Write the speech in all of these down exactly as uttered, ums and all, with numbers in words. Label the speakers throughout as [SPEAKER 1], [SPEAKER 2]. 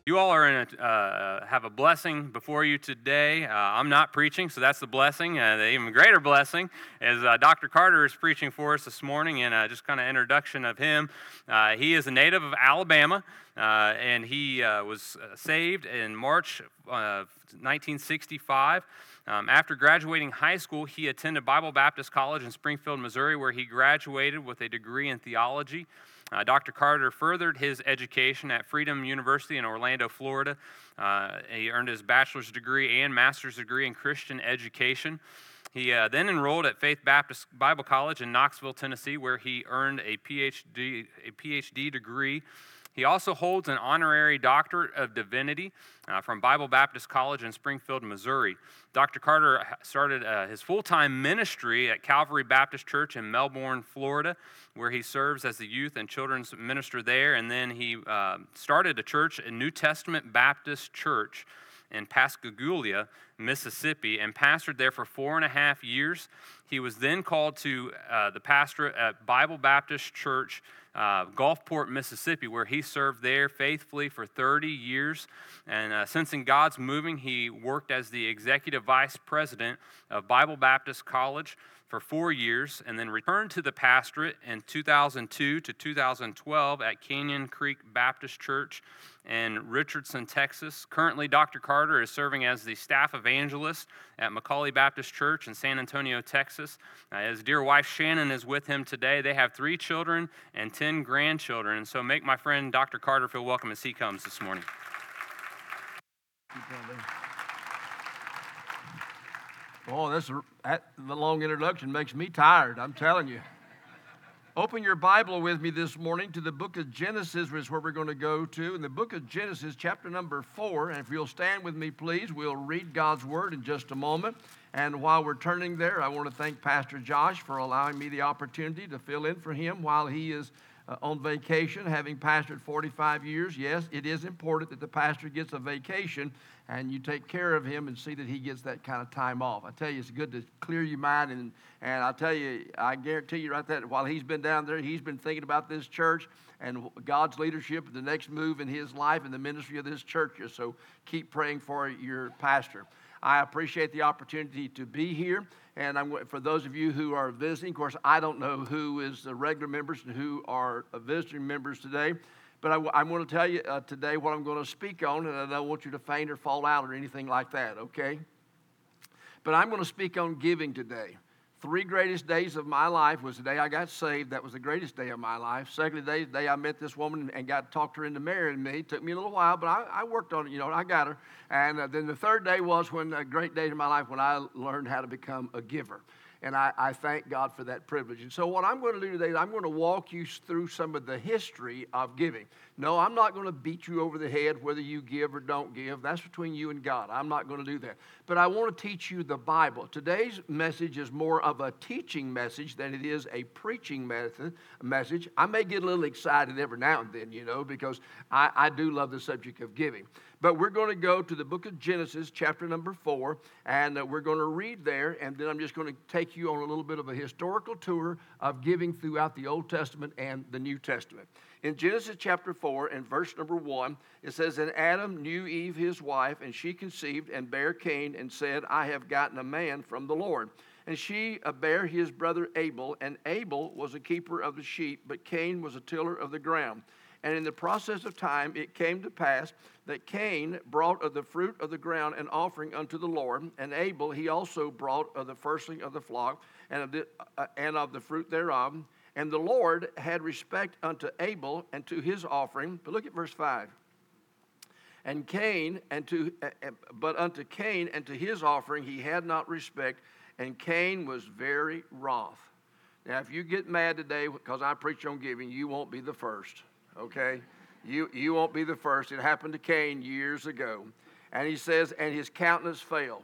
[SPEAKER 1] You all are in a, uh, have a blessing before you today. Uh, I'm not preaching, so that's the blessing. Uh, the even greater blessing is uh, Doctor Carter is preaching for us this morning, and uh, just kind of introduction of him. Uh, he is a native of Alabama, uh, and he uh, was saved in March of nineteen sixty-five. Um, after graduating high school, he attended Bible Baptist College in Springfield, Missouri, where he graduated with a degree in theology. Uh, Doctor Carter furthered his education at Freedom University in Orlando, Florida. Uh, he earned his bachelor's degree and master's degree in Christian education. He uh, then enrolled at Faith Baptist Bible College in Knoxville, Tennessee, where he earned a PhD, a PhD degree. He also holds an honorary doctorate of divinity uh, from Bible Baptist College in Springfield, Missouri. Doctor Carter started uh, his full-time ministry at Calvary Baptist Church in Melbourne, Florida, where he serves as the youth and children's minister there. And then he uh, started a church, a New Testament Baptist Church in Pascagoula, Mississippi, and pastored there for four and a half years. He was then called to uh, the pastorate at Bible Baptist Church, uh, Gulfport, Mississippi, where he served there faithfully for thirty years. And uh, sensing God's moving, he worked as the executive vice president of Bible Baptist College for four years, and then returned to the pastorate in two thousand two to two thousand twelve at Canyon Creek Baptist Church in Richardson, Texas. Currently, Doctor Carter is serving as the staff evangelist at McCauley Baptist Church in San Antonio, Texas. Uh, his dear wife Shannon is with him today. They have three children and ten grandchildren, and so make my friend Doctor Carter feel welcome as he comes this morning.
[SPEAKER 2] Oh, this that, the long introduction makes me tired, I'm telling you. Open your Bible with me this morning to the book of Genesis, which is where we're going to go to. In the book of Genesis, chapter number four, and if you'll stand with me, please, we'll read God's word in just a moment. And while we're turning there, I want to thank Pastor Josh for allowing me the opportunity to fill in for him while he is uh, on vacation, having pastored forty-five years. Yes, it is important that the pastor gets a vacation, and you take care of him and see that he gets that kind of time off. I tell you, it's good to clear your mind, and, and I tell you, I guarantee you right there, while he's been down there, he's been thinking about this church and God's leadership, the next move in his life and the ministry of this church. So keep praying for your pastor. I appreciate the opportunity to be here, and I'm, for those of you who are visiting, of course, I don't know who is the regular members and who are visiting members today. But I, I'm going to tell you uh, today what I'm going to speak on, and I don't want you to faint or fall out or anything like that, okay? But I'm going to speak on giving today. Three greatest days of my life was the day I got saved. That was the greatest day of my life. Second day, the day I met this woman and got talked her into marrying me. It took me a little while, but I, I worked on it. You know, I got her. And uh, then the third day was when a great day of my life when I learned how to become a giver. And I, I thank God for that privilege. And so what I'm going to do today is I'm going to walk you through some of the history of giving. No, I'm not going to beat you over the head whether you give or don't give. That's between you and God. I'm not going to do that. But I want to teach you the Bible. Today's message is more of a teaching message than it is a preaching method, message. I may get a little excited every now and then, you know, because I, I do love the subject of giving. But we're going to go to the book of Genesis, chapter number four, and uh, we're going to read there, and then I'm just going to take you on a little bit of a historical tour of giving throughout the Old Testament and the New Testament. In Genesis chapter four and verse number one, it says, And Adam knew Eve his wife, and she conceived and bare Cain, and said, I have gotten a man from the Lord. And she uh, bare his brother Abel, and Abel was a keeper of the sheep, but Cain was a tiller of the ground. And in the process of time it came to pass that Cain brought of the fruit of the ground an offering unto the Lord, and Abel he also brought of the firstling of the flock, and of the, uh, and of the fruit thereof. And the Lord had respect unto Abel and to his offering. But look at verse five. And Cain, and to, uh, but unto Cain and to his offering he had not respect, and Cain was very wroth. Now, if you get mad today because I preach on giving, you won't be the first. Okay, you you won't be the first. It happened to Cain years ago. And he says, and his countenance fell.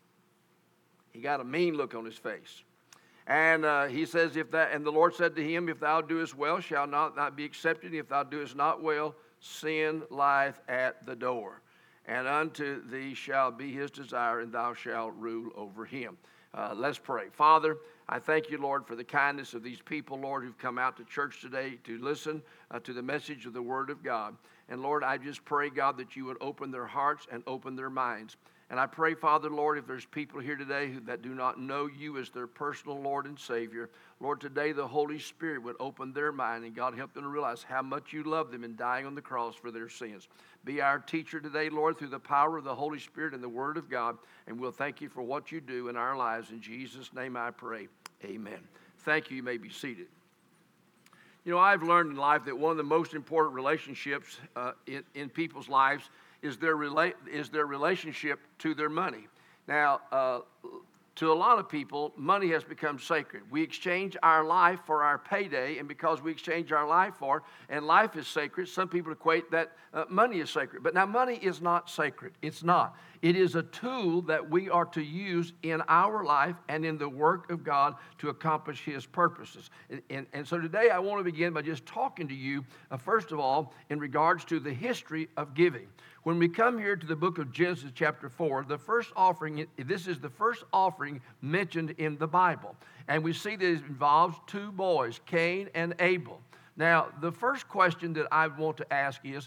[SPEAKER 2] He got a mean look on his face. And uh, he says, if that, and the Lord said to him, if thou doest well, shall not, not be accepted. If thou doest not well, sin lieth at the door. And unto thee shall be his desire, and thou shalt rule over him. Uh, let's pray. Father, I thank you, Lord, for the kindness of these people, Lord, who've come out to church today to listen uh, to the message of the Word of God. And Lord, I just pray, God, that you would open their hearts and open their minds. And I pray, Father, Lord, if there's people here today who, that do not know you as their personal Lord and Savior, Lord, today the Holy Spirit would open their mind, and God, help them to realize how much you love them in dying on the cross for their sins. Be our teacher today, Lord, through the power of the Holy Spirit and the Word of God, and we'll thank you for what you do in our lives. In Jesus' name I pray, amen. Thank you. You may be seated. You know, I've learned in life that one of the most important relationships uh, in, in people's lives is their rela- is their relationship to their money. Now, uh, to a lot of people, money has become sacred. We exchange our life for our payday, and because we exchange our life for, and life is sacred, some people equate that uh, money is sacred. But now, money is not sacred. It's not. It is a tool that we are to use in our life and in the work of God to accomplish His purposes. And, and, and so today I want to begin by just talking to you, uh, first of all, in regards to the history of giving. When we come here to the book of Genesis chapter four, the first offering, this is the first offering mentioned in the Bible. And we see that it involves two boys, Cain and Abel. Now, the first question that I want to ask is,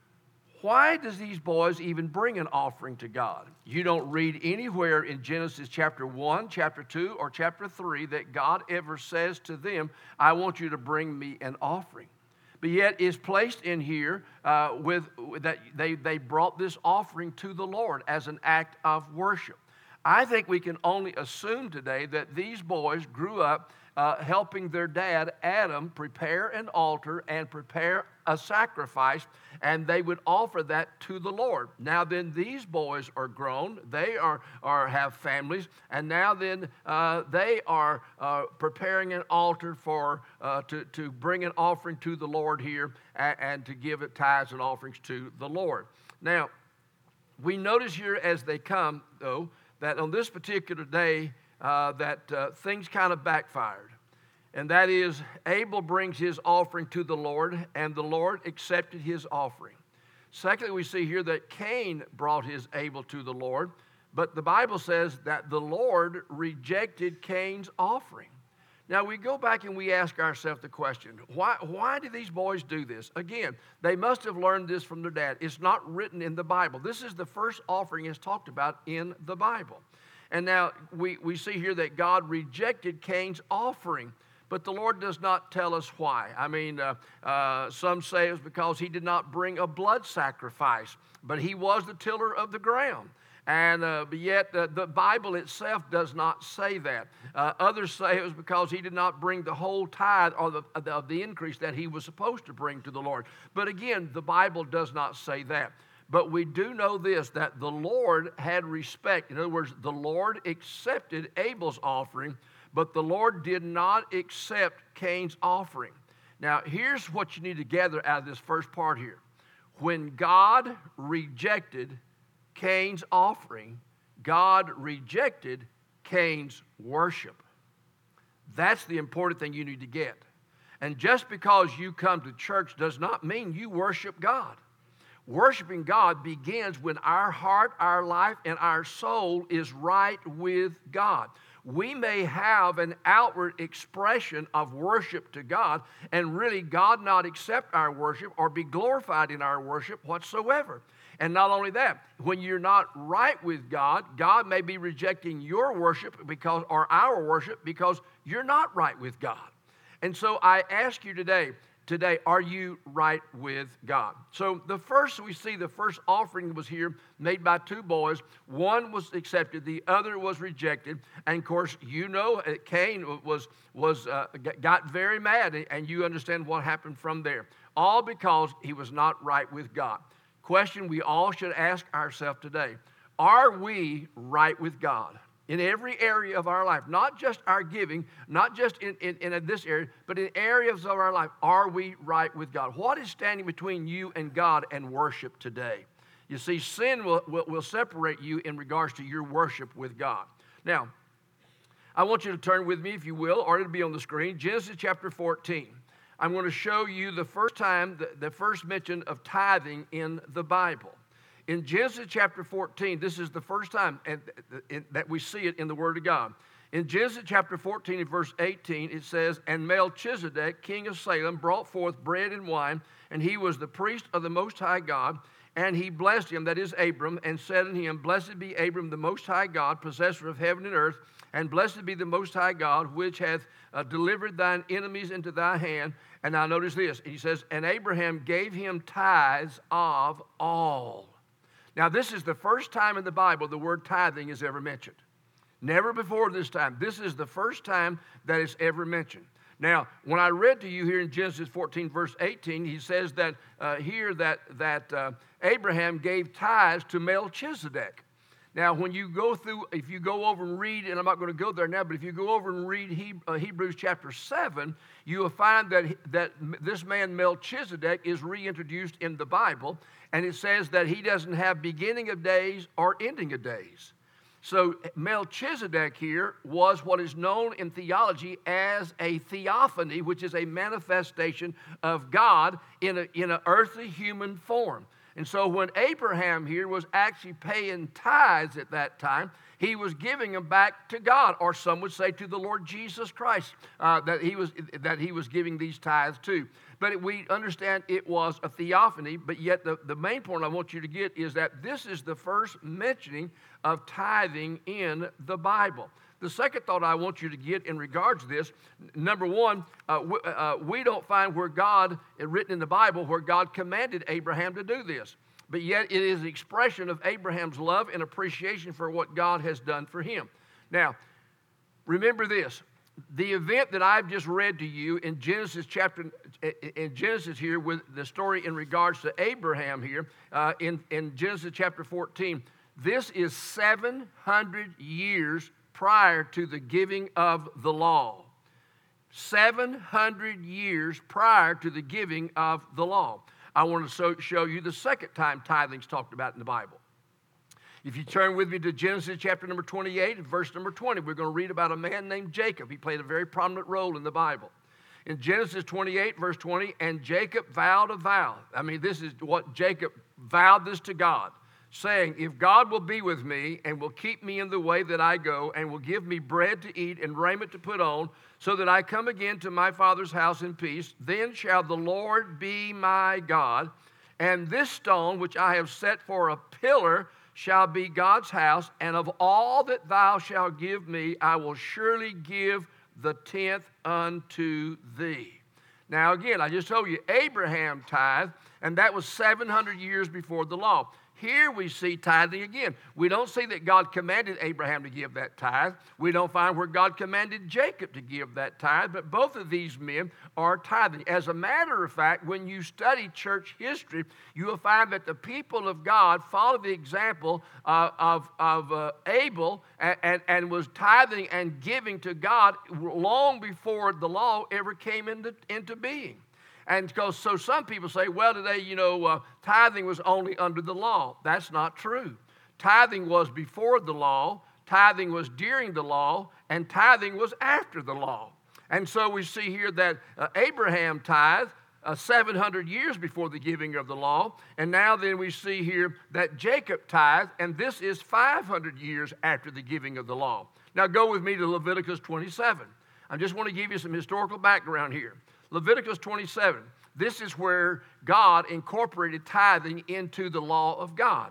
[SPEAKER 2] why does these boys even bring an offering to God? You don't read anywhere in Genesis chapter one, chapter two, or chapter three that God ever says to them, I want you to bring me an offering. But yet is placed in here uh, with that they, they brought this offering to the Lord as an act of worship. I think we can only assume today that these boys grew up uh, helping their dad, Adam, prepare an altar and prepare a sacrifice, and they would offer that to the Lord. Now then, these boys are grown. They are, are have families, and now then uh, they are uh, preparing an altar for uh, to, to bring an offering to the Lord here and, and to give it tithes and offerings to the Lord. Now, we notice here as they come, though, that on this particular day, uh, that uh, things kind of backfired. And that is, Abel brings his offering to the Lord, and the Lord accepted his offering. Secondly, we see here that Cain brought his Abel to the Lord, but the Bible says that the Lord rejected Cain's offering. Now, we go back and we ask ourselves the question, why, why do these boys do this? Again, they must have learned this from their dad. It's not written in the Bible. This is the first offering is talked about in the Bible. And now we, we see here that God rejected Cain's offering, but the Lord does not tell us why. I mean, uh, uh, some say it was because he did not bring a blood sacrifice, but he was the tiller of the ground. And uh, but yet uh, the Bible itself does not say that. Uh, others say it was because he did not bring the whole tithe or the, of the increase that he was supposed to bring to the Lord. But again, the Bible does not say that. But we do know this, that the Lord had respect. In other words, the Lord accepted Abel's offering, but the Lord did not accept Cain's offering. Now, here's what you need to gather out of this first part here. When God rejected Cain's offering, God rejected Cain's worship. That's the important thing you need to get. And just because you come to church does not mean you worship God. Worshiping God begins when our heart, our life, and our soul is right with God. We may have an outward expression of worship to God, and really God not accept our worship or be glorified in our worship whatsoever. And not only that, when you're not right with God, God may be rejecting your worship because, or our worship because you're not right with God. And so I ask you today, Today, are you right with God? So the first, we see the first offering was here made by two boys. One was accepted, the other was rejected. And of course, you know, Cain was, was uh, got very mad, and you understand what happened from there. All because he was not right with God. Question we all should ask ourselves today, are we right with God? In every area of our life, not just our giving, not just in, in, in this area, but in areas of our life, are we right with God? What is standing between you and God and worship today? You see, sin will, will, will separate you in regards to your worship with God. Now, I want you to turn with me, if you will, or it'll be on the screen, Genesis chapter fourteen. I'm going to show you the first time, the, the first mention of tithing in the Bible. In Genesis chapter fourteen, this is the first time that we see it in the Word of God. In Genesis chapter fourteen and verse eighteen, it says, "And Melchizedek, king of Salem, brought forth bread and wine, and he was the priest of the Most High God. And he blessed him," that is Abram, "and said unto him, Blessed be Abram, the Most High God, possessor of heaven and earth, and blessed be the Most High God, which hath uh, delivered thine enemies into thy hand." And now notice this. He says, "And Abraham gave him tithes of all." Now this is the first time in the Bible the word tithing is ever mentioned. Never before this time. This is the first time that it's ever mentioned. Now, when I read to you here in Genesis fourteen, verse eighteen, he says that uh, here that, that uh, Abraham gave tithes to Melchizedek. Now, when you go through, if you go over and read, and I'm not going to go there now, but if you go over and read he, uh, Hebrews chapter seven, you will find that, that this man Melchizedek is reintroduced in the Bible, and it says that he doesn't have beginning of days or ending of days. So Melchizedek here was what is known in theology as a theophany, which is a manifestation of God in an in a earthly human form. And so when Abraham here was actually paying tithes at that time, he was giving them back to God, or some would say to the Lord Jesus Christ, uh, that he was that he was giving these tithes to. But it, we understand it was a theophany, but yet the, the main point I want you to get is that this is the first mentioning of tithing in the Bible. The second thought I want you to get in regards to this, number one, uh, we, uh, we don't find where God, written in the Bible, where God commanded Abraham to do this. But yet it is an expression of Abraham's love and appreciation for what God has done for him. Now, remember this. The event that I've just read to you in Genesis chapter, in Genesis here, with the story in regards to Abraham here, uh, in, in Genesis chapter fourteen, this is seven hundred years prior to the giving of the law. seven hundred years prior to the giving of the law. I want to show you the second time tithing's talked about in the Bible. If you turn with me to Genesis chapter number twenty-eight and verse number twenty, we're going to read about a man named Jacob. He played a very prominent role in the Bible. In Genesis twenty-eight, verse twenty, "And Jacob vowed a vow." I mean, this is what Jacob vowed this to God, saying, "If God will be with me and will keep me in the way that I go and will give me bread to eat and raiment to put on, so that I come again to my father's house in peace, then shall the Lord be my God, and this stone which I have set for a pillar shall be God's house, and of all that thou shalt give me, I will surely give the tenth unto thee." Now again, I just told you, Abraham tithed, and that was seven hundred years before the law. Here we see tithing again. We don't see that God commanded Abraham to give that tithe. We don't find where God commanded Jacob to give that tithe, but both of these men are tithing. As a matter of fact, when you study church history, you will find that the people of God followed the example uh, of, of uh, Abel and, and, and was tithing and giving to God long before the law ever came into, into being. And because so some people say, well, today, you know, uh, tithing was only under the law. That's not true. Tithing was before the law, tithing was during the law, and tithing was after the law. And so we see here that uh, Abraham tithed uh, seven hundred years before the giving of the law. And now then we see here that Jacob tithed, and this is five hundred years after the giving of the law. Now go with me to Leviticus twenty-seven. I just want to give you some historical background here. Leviticus twenty-seven, this is where God incorporated tithing into the law of God.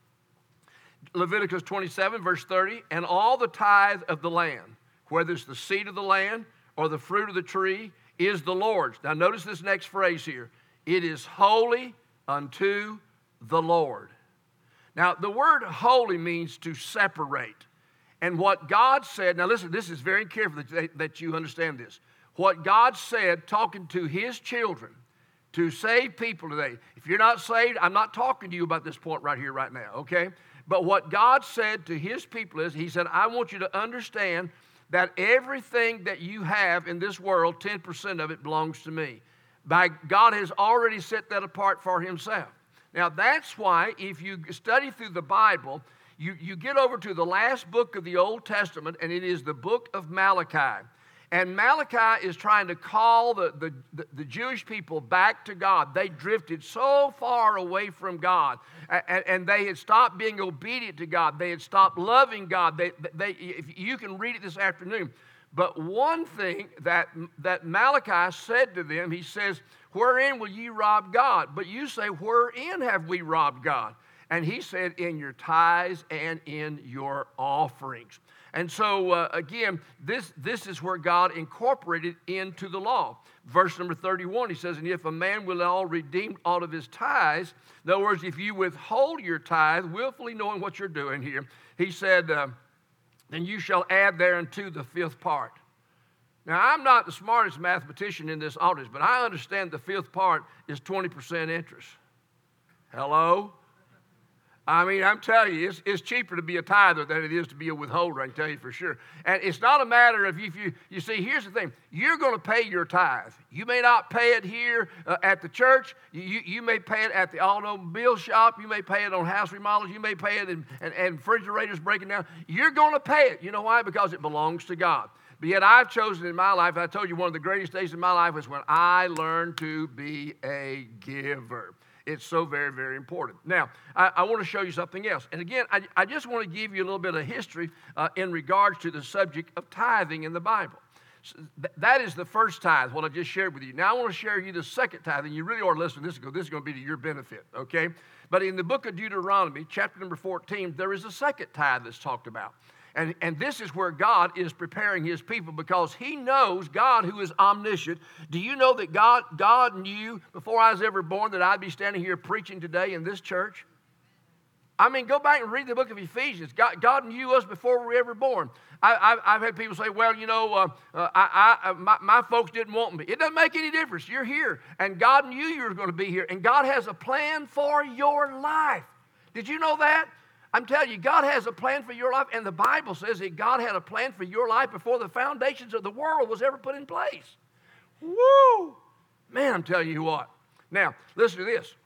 [SPEAKER 2] Leviticus twenty-seven, verse thirty, "And all the tithe of the land, whether it's the seed of the land or the fruit of the tree, is the Lord's." Now notice this next phrase here. "It is holy unto the Lord." Now the word holy means to separate. And what God said, now listen, this is very careful that, that you understand this. What God said, talking to his children, to save people today. If you're not saved, I'm not talking to you about this point right here, right now, okay? But what God said to his people is, he said, I want you to understand that everything that you have in this world, ten percent of it belongs to me. By God has already set that apart for himself. Now, that's why if you study through the Bible, you, you get over to the last book of the Old Testament, and it is the book of Malachi. And Malachi is trying to call the, the, the, the Jewish people back to God. They drifted so far away from God, and, and they had stopped being obedient to God. They had stopped loving God. They, they, if you can read it this afternoon. But one thing that, that Malachi said to them, he says, wherein will ye rob God? But you say, wherein have we robbed God? And he said, in your tithes and in your offerings. And so, uh, again, this, this is where God incorporated into the law. Verse number thirty-one, he says, and if a man will all redeem out of his tithes, in other words, if you withhold your tithe, willfully knowing what you're doing here, he said, uh, then you shall add thereunto the fifth part. Now, I'm not the smartest mathematician in this audience, but I understand the fifth part is twenty percent interest. Hello? I mean, I'm telling you, it's, it's cheaper to be a tither than it is to be a withholder, I can tell you for sure. And it's not a matter of if you, you see, here's the thing. You're going to pay your tithe. You may not pay it here uh, at the church. You, you, you may pay it at the automobile shop. You may pay it on house remodels. You may pay it in and, and refrigerators breaking down. You're going to pay it. You know why? Because it belongs to God. But yet I've chosen in my life, I told you one of the greatest days in my life was when I learned to be a giver. It's so very, very important. Now, I, I want to show you something else. And again, I, I just want to give you a little bit of history uh, in regards to the subject of tithing in the Bible. So th- that is the first tithe, what I just shared with you. Now, I want to share you the second tithe, and you really ought to listen to this. This is going to be to your benefit, okay? But in the book of Deuteronomy, chapter number fourteen, there is a second tithe that's talked about. And, and this is where God is preparing his people because he knows, God who is omniscient. Do you know that God, God knew before I was ever born that I'd be standing here preaching today in this church? I mean, go back and read the book of Ephesians. God, God knew us before we were ever born. I, I've, I've had people say, well, you know, uh, uh, I, I, my, my folks didn't want me. It doesn't make any difference. You're here, and God knew you were going to be here, and God has a plan for your life. Did you know that? I'm telling you, God has a plan for your life, and the Bible says that God had a plan for your life before the foundations of the world was ever put in place. Woo! Man, I'm telling you what. Now, listen to this.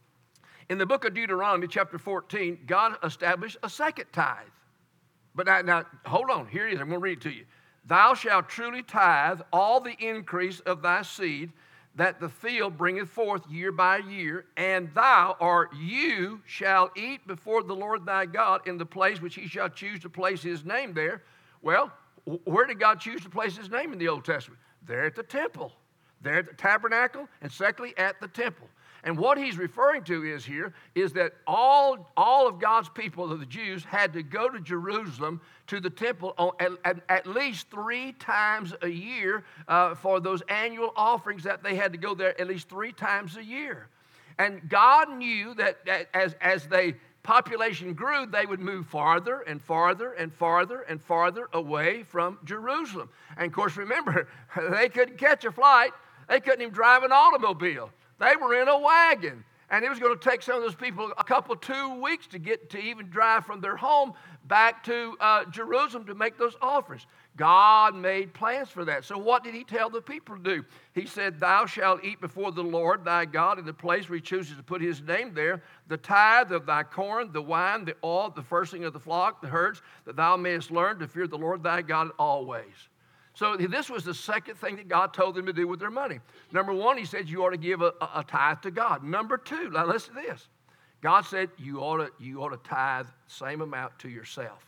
[SPEAKER 2] In the book of Deuteronomy, chapter fourteen, God established a second tithe. But now, now hold on. Here it is. I'm going to read it to you. Thou shalt truly tithe all the increase of thy seed, that the field bringeth forth year by year, and thou or you shall eat before the Lord thy God in the place which he shall choose to place his name there. Well, where did God choose to place his name in the Old Testament? There at the temple, there at the tabernacle, and secondly at the temple. And what he's referring to is here is that all, all of God's people, the Jews, had to go to Jerusalem to the temple on, at, at, at least three times a year uh, for those annual offerings that they had to go there at least three times a year. And God knew that, that as, as the population grew, they would move farther and farther and farther and farther away from Jerusalem. And of course, remember, they couldn't catch a flight. They couldn't even drive an automobile. They were in a wagon, and it was going to take some of those people a couple, two weeks to get to even drive from their home back to uh, Jerusalem to make those offerings. God made plans for that. So what did he tell the people to do? He said, thou shalt eat before the Lord thy God in the place where he chooses to put his name there, the tithe of thy corn, the wine, the oil, the firsting of the flock, the herds, that thou mayest learn to fear the Lord thy God always. So this was the second thing that God told them to do with their money. Number one, he said you ought to give a, a, a tithe to God. Number two, now listen to this. God said you ought to, you ought to tithe the same amount to yourself.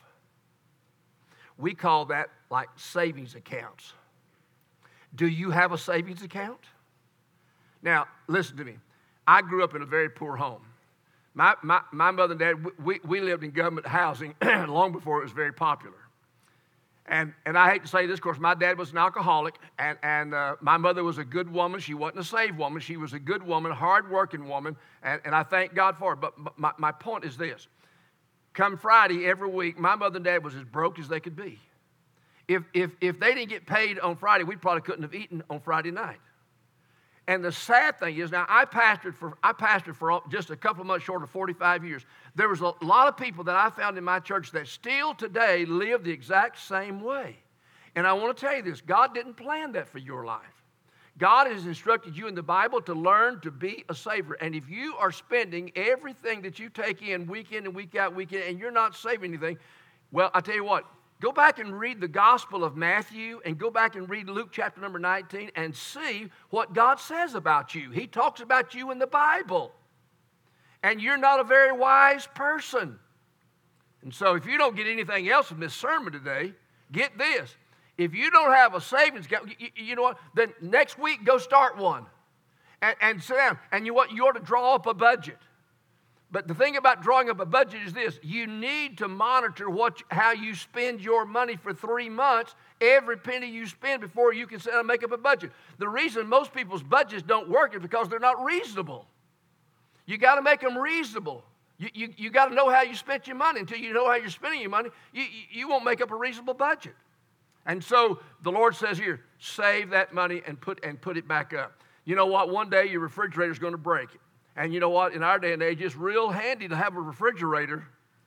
[SPEAKER 2] We call that like savings accounts. Do you have a savings account? Now, listen to me. I grew up in a very poor home. My, my, my mother and dad, we, we lived in government housing long before it was very popular. And, and I hate to say this, of course, my dad was an alcoholic, and, and uh, my mother was a good woman. She wasn't a saved woman. She was a good woman, hard-working woman, and, and I thank God for it. But my, my point is this. Come Friday every week, my mother and dad was as broke as they could be. If, if, if they didn't get paid on Friday, we probably couldn't have eaten on Friday night. And the sad thing is, now I pastored for I pastored for just a couple of months short of forty-five years. There was a lot of people that I found in my church that still today live the exact same way. And I want to tell you this, God didn't plan that for your life. God has instructed you in the Bible to learn to be a saver. And if you are spending everything that you take in week in and week out, week in, and you're not saving anything, well, I tell you what, Go back and read the Gospel of Matthew and go back and read Luke chapter number nineteen and see what God says about you. He talks about you in the Bible. And you're not a very wise person. And so if you don't get anything else from this sermon today, get this. If you don't have a savings account, you, you know what? Then next week, go start one. And, and sit down. And you, what, you ought to draw up a budget. But the thing about drawing up a budget is this. You need to monitor what, how you spend your money for three months, every penny you spend before you can sit down and make up a budget. The reason most people's budgets don't work is because they're not reasonable. You got to make them reasonable. You, you, you got to know how you spent your money. Until you know how you're spending your money, you, you, you won't make up a reasonable budget. And so the Lord says here, save that money and put, and put it back up. You know what? One day your refrigerator's going to break. And you know what? In our day and age, it's real handy to have a refrigerator.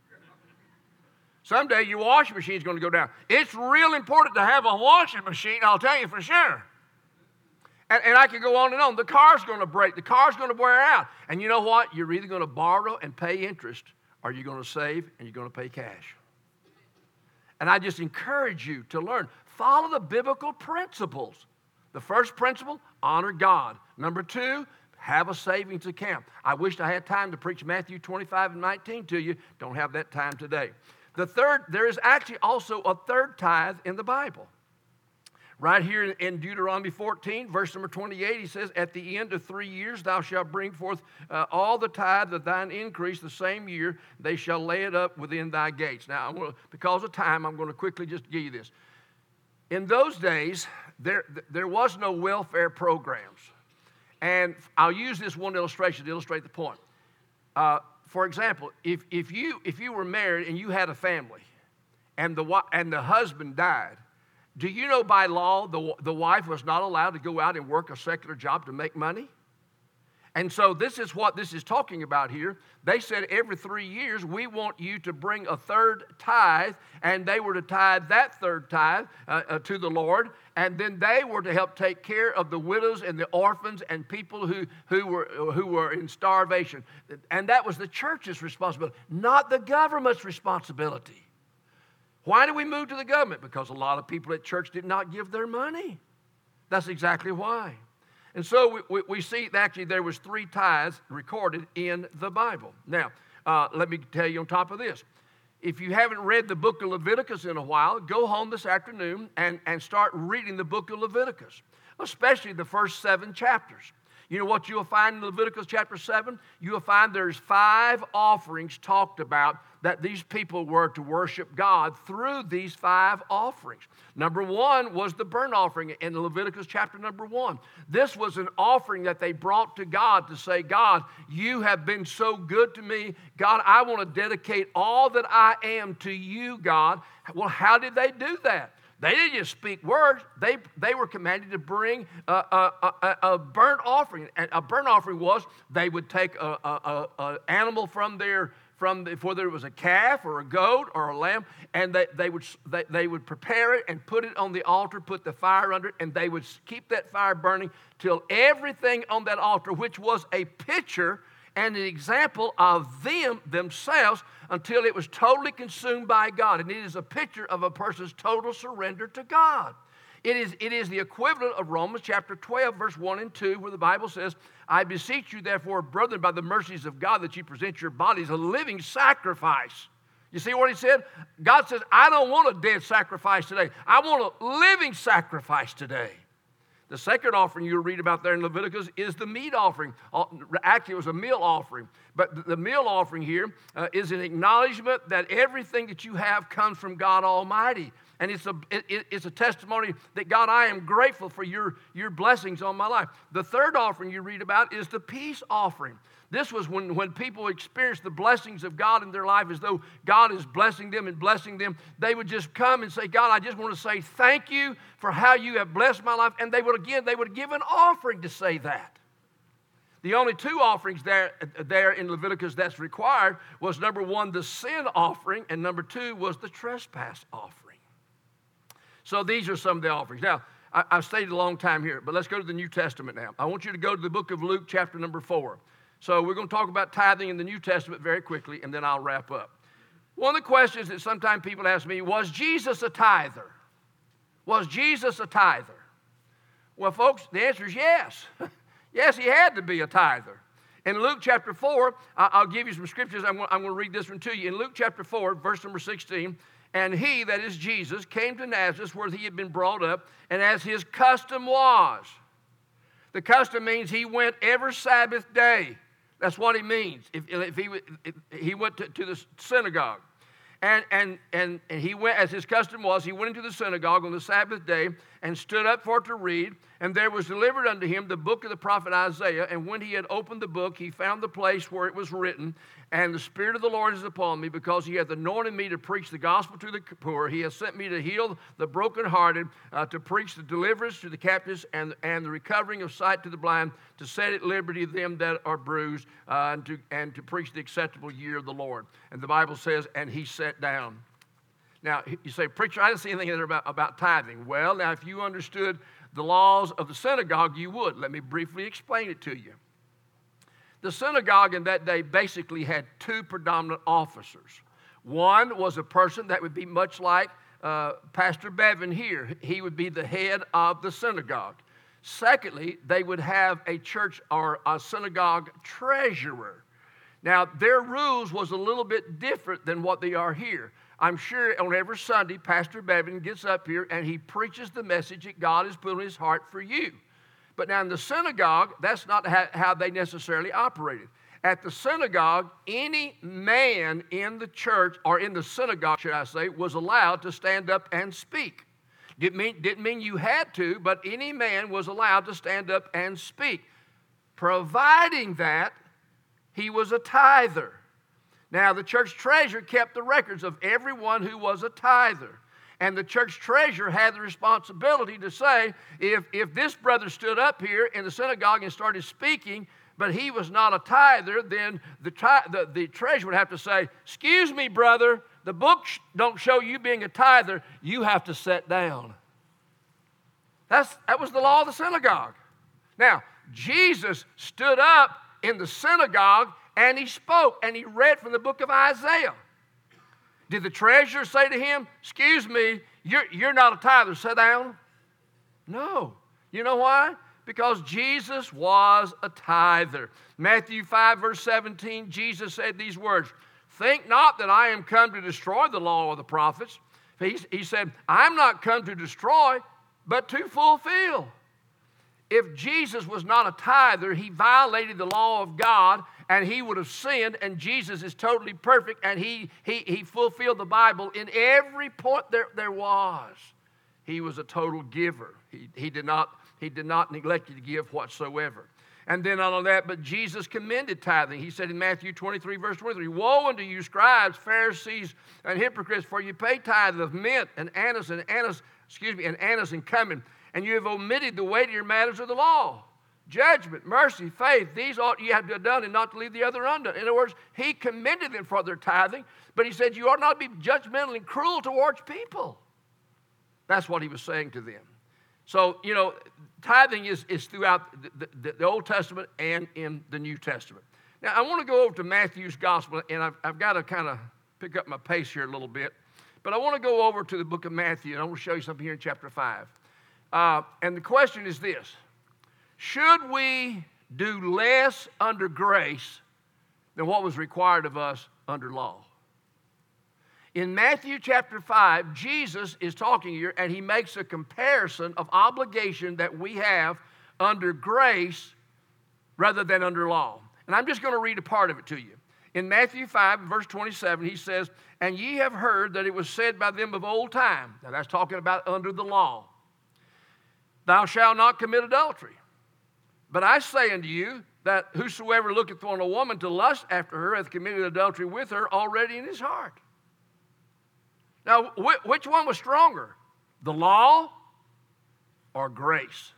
[SPEAKER 2] Someday your washing machine's going to go down. It's real important to have a washing machine, I'll tell you for sure. And, and I can go on and on. The car's going to break. The car's going to wear out. And you know what? You're either going to borrow and pay interest, or you're going to save and you're going to pay cash. And I just encourage you to learn. Follow the biblical principles. The first principle, honor God. Number two, have a savings account. I wished I had time to preach Matthew twenty-five and nineteen to you. Don't have that time today. The third, there is actually also a third tithe in the Bible. Right here in Deuteronomy fourteen, verse number twenty-eight, he says, at the end of three years thou shalt bring forth uh, all the tithe of thine increase the same year, they shall lay it up within thy gates. Now, I'm gonna, because of time, I'm going to quickly just give you this. In those days, there, there was no welfare programs. And I'll use this one illustration to illustrate the point. Uh, for example, if, if, you, if you were married and you had a family and the, and the husband died, do you know by law the, the wife was not allowed to go out and work a secular job to make money? And so this is what this is talking about here. They said every three years we want you to bring a third tithe, and they were to tithe that third tithe uh, uh, to the Lord, and then they were to help take care of the widows and the orphans and people who, who, were, who were in starvation. And that was the church's responsibility, not the government's responsibility. Why did we move to the government? Because a lot of people at church did not give their money. That's exactly why. And so we, we, we see actually there was three tithes recorded in the Bible. Now, uh, let me tell you on top of this. If you haven't read the book of Leviticus in a while, go home this afternoon and, and start reading the book of Leviticus, especially the first seven chapters. You know what you'll find in Leviticus chapter seven? You'll find there's five offerings talked about that these people were to worship God through these five offerings. Number one was the burnt offering in Leviticus chapter number one. This was an offering that they brought to God to say, God, you have been so good to me. God, I want to dedicate all that I am to you, God. Well, how did they do that? They didn't just speak words. They, they were commanded to bring a, a, a, a burnt offering. A burnt offering was they would take an a, a, a animal from their, from the, whether it was a calf or a goat or a lamb, and they, they, would, they, they would prepare it and put it on the altar, put the fire under it, and they would keep that fire burning till everything on that altar, which was a picture and an example of them themselves, until it was totally consumed by God. And it is a picture of a person's total surrender to God. It is, it is the equivalent of Romans chapter twelve, verse one and two, where the Bible says, I beseech you, therefore, brethren, by the mercies of God, that you present your bodies a living sacrifice. You see what he said? God says, I don't want a dead sacrifice today. I want a living sacrifice today. The second offering you'll read about there in Leviticus is the meat offering. Actually, it was a meal offering. But the meal offering here uh, is an acknowledgement that everything that you have comes from God Almighty. And it's a, it, it's a testimony that, God, I am grateful for your, your blessings on my life. The third offering you read about is the peace offering. This was when, when people experienced the blessings of God in their life as though God is blessing them and blessing them. They would just come and say, God, I just want to say thank you for how you have blessed my life. And they would, again, they would give an offering to say that. The only two offerings there, there in Leviticus that's required was, number one, the sin offering, and number two was the trespass offering. So these are some of the offerings. Now, I, I've stayed a long time here, but let's go to the New Testament now. I want you to go to the book of Luke, chapter number four. So we're going to talk about tithing in the New Testament very quickly, and then I'll wrap up. One of the questions that sometimes people ask me, was Jesus a tither? Was Jesus a tither? Well, folks, the answer is yes. Yes, he had to be a tither. In Luke chapter four, I'll give you some scriptures. I'm going to read this one to you. In Luke chapter four, verse number sixteen, and he, that is Jesus, came to Nazareth where he had been brought up, and as his custom was. The custom means he went every Sabbath day. That's what he means. If, if he if he went to, to the synagogue. And, and, and, and he went, as his custom was, he went into the synagogue on the Sabbath day and stood up for to read. And there was delivered unto him the book of the prophet Isaiah. And when he had opened the book, he found the place where it was written, and the Spirit of the Lord is upon me, because he hath anointed me to preach the gospel to the poor. He has sent me to heal the brokenhearted, uh, to preach the deliverance to the captives, and, and the recovering of sight to the blind, to set at liberty them that are bruised, uh, and, to, and to preach the acceptable year of the Lord. And the Bible says, and he sat down. Now, you say, preacher, I didn't see anything in there about, about tithing. Well, now, if you understood the laws of the synagogue, you would. Let me briefly explain it to you. The synagogue in that day basically had two predominant officers. One was a person that would be much like uh, Pastor Bevan here. He would be the head of the synagogue. Secondly, they would have a church or a synagogue treasurer. Now, their rules was a little bit different than what they are here. I'm sure on every Sunday, Pastor Bevan gets up here and he preaches the message that God has put in his heart for you. But now in the synagogue, that's not how they necessarily operated. At the synagogue, any man in the church, or in the synagogue, should I say, was allowed to stand up and speak. Didn't mean, didn't mean you had to, but any man was allowed to stand up and speak, providing that he was a tither. Now, the church treasurer kept the records of everyone who was a tither. And the church treasurer had the responsibility to say, if, if this brother stood up here in the synagogue and started speaking, but he was not a tither, then the, the, the treasurer would have to say, excuse me, brother, the books don't show you being a tither. You have to sit down. That's, that was the law of the synagogue. Now, Jesus stood up in the synagogue and he spoke and he read from the book of Isaiah. Did the treasurer say to him, excuse me, you're, you're not a tither, sit down? No. You know why? Because Jesus was a tither. Matthew five, verse seventeen, Jesus said these words, think not that I am come to destroy the law of the prophets. He, he said, I'm not come to destroy, but to fulfill. If Jesus was not a tither, he violated the law of God, and he would have sinned, and Jesus is totally perfect, and he, he, he fulfilled the Bible in every point there, there was. He was a total giver. He, he, did not, he did not neglect to give whatsoever. And then not only that, but Jesus commended tithing. He said in Matthew twenty-three, verse twenty-three, woe unto you, scribes, Pharisees, and hypocrites, for you pay tithe of mint and anise and anise, excuse me, and anise and cumin, and you have omitted the weightier matters of the law. Judgment, mercy, faith, these ought you have to have done and not to leave the other undone. In other words, he commended them for their tithing, but he said you ought not be judgmental and cruel towards people. That's what he was saying to them. So, you know, tithing is, is throughout the, the, the Old Testament and in the New Testament. Now, I want to go over to Matthew's Gospel, and I've, I've got to kind of pick up my pace here a little bit. But I want to go over to the book of Matthew, and I want to show you something here in chapter five. Uh, and the question is this. Should we do less under grace than what was required of us under law? In Matthew chapter five, Jesus is talking here, and he makes a comparison of obligation that we have under grace rather than under law. And I'm just going to read a part of it to you. In Matthew five, verse twenty-seven, he says, and ye have heard that it was said by them of old time. Now that's talking about under the law. Thou shalt not commit adultery. But I say unto you that whosoever looketh on a woman to lust after her hath committed adultery with her already in his heart. Now, wh- which one was stronger? The law or grace?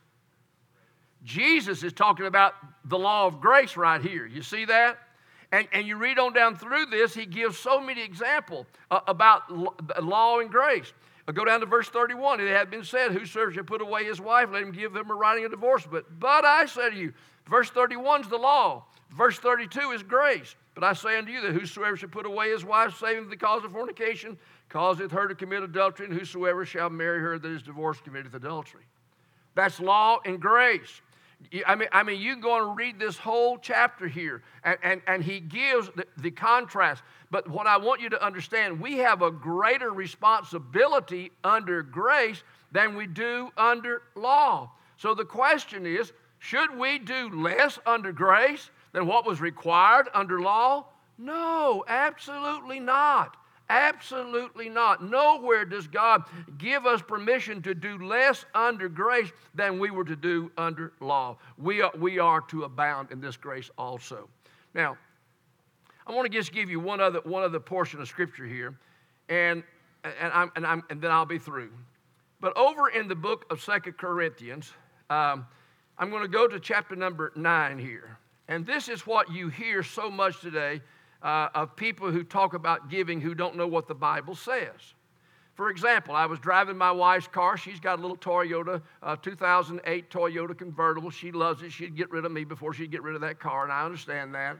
[SPEAKER 2] Jesus is talking about the law of grace right here. You see that? And, and you read on down through this, he gives so many examples uh, about law and grace. I'll go down to verse thirty-one. It had been said, whosoever shall put away his wife, let him give him a writing of divorce. But, but I say to you, verse thirty-one is the law. Verse thirty-two is grace. But I say unto you that whosoever shall put away his wife, saving the cause of fornication, causeth her to commit adultery, and whosoever shall marry her that is divorced committeth adultery. That's law and grace. I mean, I mean, you can go and read this whole chapter here, and, and, and he gives the, the contrast. But what I want you to understand, we have a greater responsibility under grace than we do under law. So the question is, should we do less under grace than what was required under law? No, absolutely not. Absolutely not. Nowhere does God give us permission to do less under grace than we were to do under law. We are, we are to abound in this grace also. Now, I want to just give you one other, one other portion of Scripture here, and, and, I'm, and, I'm, and then I'll be through. But over in the book of Second Corinthians, um, I'm going to go to chapter number nine here. And this is what you hear so much today uh, of people who talk about giving who don't know what the Bible says. For example, I was driving my wife's car. She's got a little Toyota, uh, two thousand eight Toyota convertible. She loves it. She'd get rid of me before she'd get rid of that car, and I understand that.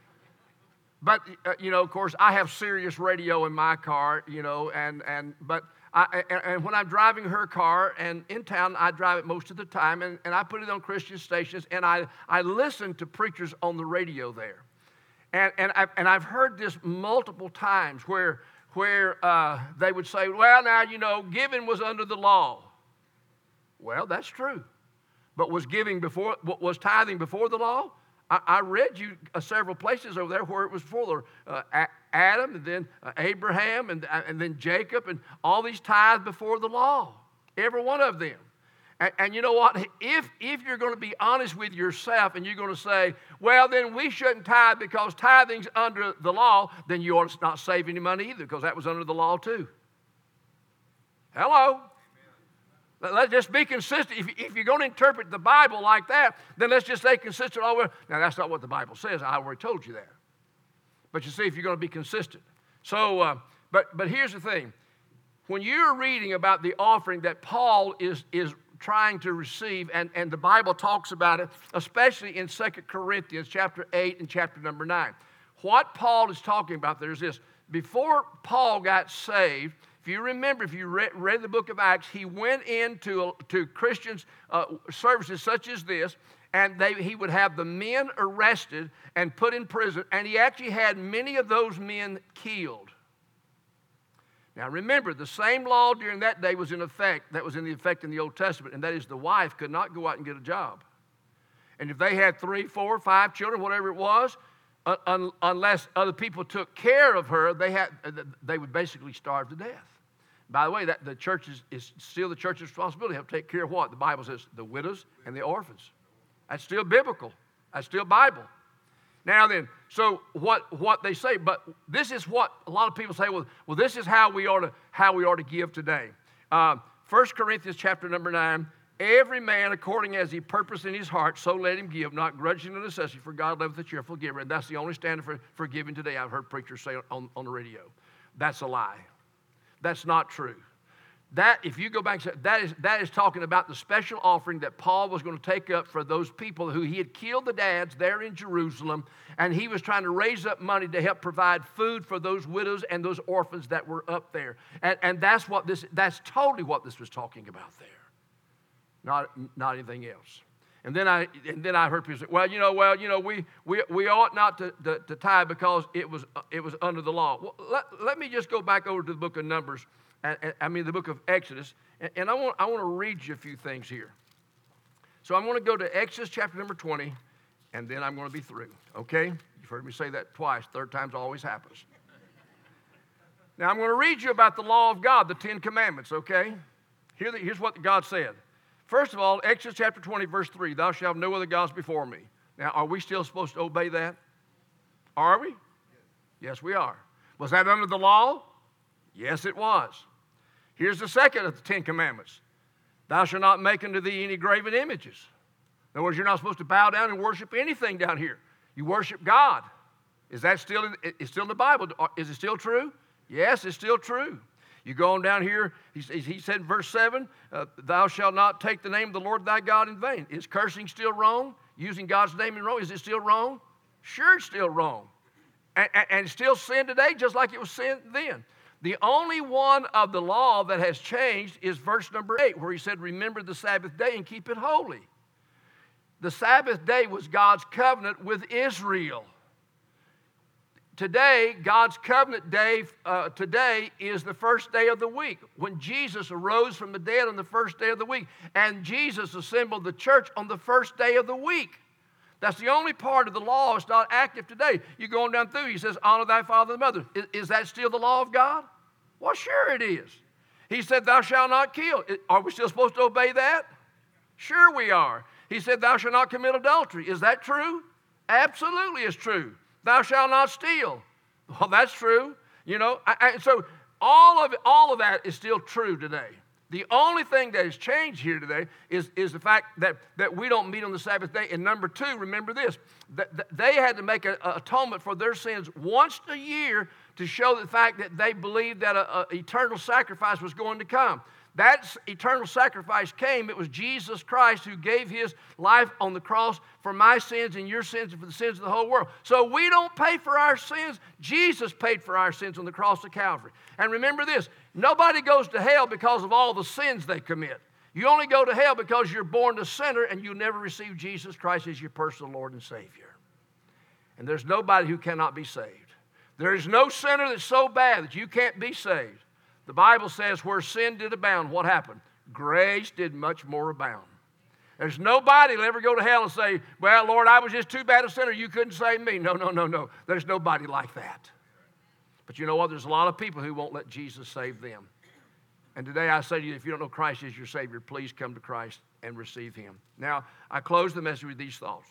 [SPEAKER 2] But, uh, you know, of course, I have Sirius radio in my car, you know, and, and but I, and, and when I'm driving her car, and in town, I drive it most of the time, and, and I put it on Christian stations, and I, I listen to preachers on the radio there. And, and, I, and I've heard this multiple times where, where uh, they would say, well, now, you know, giving was under the law. Well, that's true. But was giving before, was tithing before the law? I, I read you uh, several places over there where it was for uh, Adam, and then uh, Abraham, and, uh, and then Jacob, and all these tithes before the law. Every one of them. And, and you know what? If, if you're going to be honest with yourself and you're going to say, well, then we shouldn't tithe because tithing's under the law, then you ought to not save any money either, because that was under the law too. Hello? Let's just be consistent. If, if you're going to interpret the Bible like that, then let's just stay consistent all the way. Now, that's not what the Bible says. I already told you that. But you see, if you're going to be consistent. So, uh, but but here's the thing. When you're reading about the offering that Paul is, is trying to receive, and, and the Bible talks about it, especially in Second Corinthians chapter eight and chapter number nine. What Paul is talking about there is this. Before Paul got saved, if you remember, if you read, read the book of Acts, he went into to Christians' uh, services such as this, and they, he would have the men arrested and put in prison, and he actually had many of those men killed. Now remember, the same law during that day was in effect, that was in the effect in the Old Testament, and that is the wife could not go out and get a job. And if they had three, four, five children, whatever it was, uh, un, unless other people took care of her, they, had, uh, they would basically starve to death. By the way, that the church is, is still the church's responsibility to have to take care of what? The Bible says, the widows and the orphans. That's still biblical. That's still Bible. Now then, so what, what they say, but this is what a lot of people say, well, well this is how we ought to, how we ought to give today. Uh, First Corinthians chapter number nine, every man according as he purposed in his heart, so let him give, not grudging the necessity, for God loveth a cheerful giver. And that's the only standard for, for giving today. I've heard preachers say on, on the radio. That's a lie. That's not true. That, if you go back, that is, that is talking about the special offering that Paul was going to take up for those people who he had killed the dads there in Jerusalem, and he was trying to raise up money to help provide food for those widows and those orphans that were up there. And, and that's what this, that's totally what this was talking about there. Not, not anything else. And then I, and then I heard people say, well, you know, well, you know, we, we, we ought not to, to, to tithe because it was, it was under the law. Well, let, let me just go back over to the book of Numbers, and, and, I mean the book of Exodus, and, and I want, I want to read you a few things here. So I'm going to go to Exodus chapter number twenty, and then I'm going to be through, okay? You've heard me say that twice. Third time's always happens. Now I'm going to read you about the law of God, the Ten Commandments, okay? Here, here's what God said. First of all, Exodus chapter twenty, verse three, thou shalt have no other gods before me. Now, are we still supposed to obey that? Are we? Yes, yes we are. Was that under the law? Yes, it was. Here's the second of the Ten Commandments. Thou shalt not make unto thee any graven images. In other words, you're not supposed to bow down and worship anything down here. You worship God. Is that still in, it's still in the Bible? Is it still true? Yes, it's still true. You go on down here, he, he said in verse seven, uh, thou shalt not take the name of the Lord thy God in vain. Is cursing still wrong? Using God's name in wrong, is it still wrong? Sure, it's still wrong. And, and, and still sin today, just like it was sin then. The only one of the law that has changed is verse number eight, where he said, remember the Sabbath day and keep it holy. The Sabbath day was God's covenant with Israel. Today, God's covenant day uh, today is the first day of the week, when Jesus arose from the dead on the first day of the week, and Jesus assembled the church on the first day of the week. That's the only part of the law that's not active today. You go on down through, he says, honor thy father and mother. Is, is that still the law of God? Well, sure it is. He said, thou shalt not kill. Are we still supposed to obey that? Sure we are. He said, thou shalt not commit adultery. Is that true? Absolutely it's true. Thou shalt not steal. Well, that's true. You know, I, I, so all of it, all of that is still true today. The only thing that has changed here today is, is the fact that, that we don't meet on the Sabbath day. And number two, remember this, that, that they had to make an atonement for their sins once a year to show the fact that they believed that an eternal sacrifice was going to come. That eternal sacrifice came. It was Jesus Christ who gave his life on the cross for my sins and your sins and for the sins of the whole world. So we don't pay for our sins. Jesus paid for our sins on the cross of Calvary. And remember this, nobody goes to hell because of all the sins they commit. You only go to hell because you're born a sinner and you never receive Jesus Christ as your personal Lord and Savior. And there's nobody who cannot be saved. There is no sinner that's so bad that you can't be saved. The Bible says where sin did abound, what happened? Grace did much more abound. There's nobody will ever go to hell and say, well, Lord, I was just too bad a sinner. You couldn't save me. No, no, no, no. There's nobody like that. But you know what? There's a lot of people who won't let Jesus save them. And today I say to you, if you don't know Christ as your Savior, please come to Christ and receive him. Now, I close the message with these thoughts.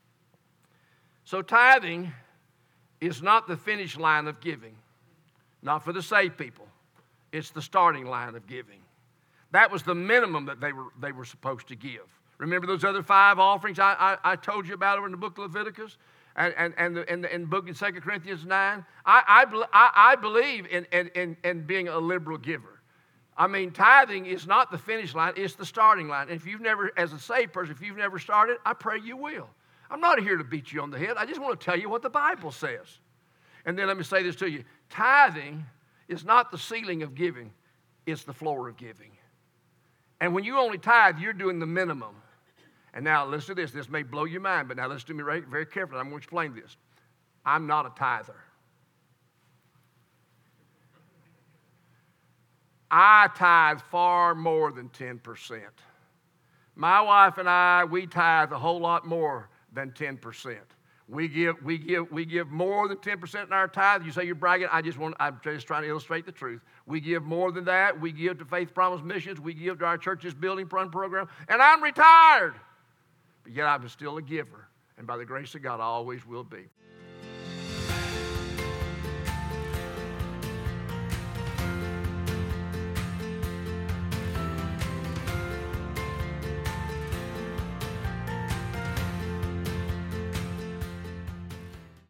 [SPEAKER 2] So tithing is not the finish line of giving, not for the saved people. It's the starting line of giving. That was the minimum that they were, they were supposed to give. Remember those other five offerings I, I, I told you about over in the book of Leviticus and, and, and, the, and, the, and the book in Second Corinthians nine? I, I, I, I believe in, in, in, in being a liberal giver. I mean, tithing is not the finish line, it's the starting line. And if you've never, as a saved person, if you've never started, I pray you will. I'm not here to beat you on the head. I just want to tell you what the Bible says. And then let me say this to you. Tithing is not the ceiling of giving, it's the floor of giving. And when you only tithe, you're doing the minimum. And now listen to this. This may blow your mind, but now listen to me very, very carefully. I'm going to explain this. I'm not a tither. I tithe far more than ten percent. My wife and I, we tithe a whole lot more than ten percent. We give, we give, we give more than ten percent in our tithe. You say you're bragging. I just want, I'm just trying to illustrate the truth. We give more than that. We give to Faith Promise Missions. We give to our church's building fund program. And I'm retired. But yet I'm still a giver. And by the grace of God, I always will be.